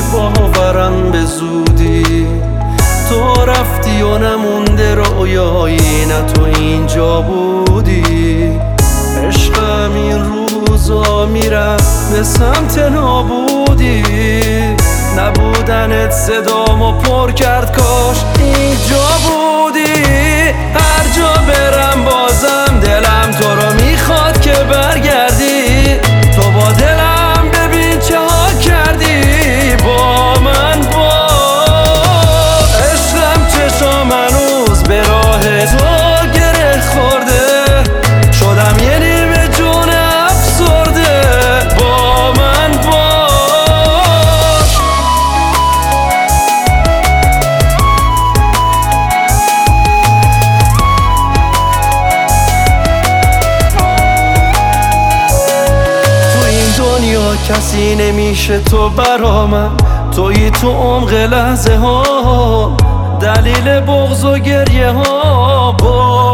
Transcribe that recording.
باورم به زودی. تو رفتی و نمونده رویایی، نه تو اینجا بودی. عشقم این روزا میرفت به سمت نابودی. نبودنت صدامو پر کرد، کاش اینجا بودی. هر جا برم بازم دلم تو رو میخواد که برگردی. تو با دلم ببین چه ها کردی با من. با عشقم چشام هنوز به راه تو گره خورده. شدم یه نیمه جون افسرده با من. باش تو این دنیا کسی نمیشه تو برا من. تویی تو عمق لحظه ها، دلیل بغض و گریه ها.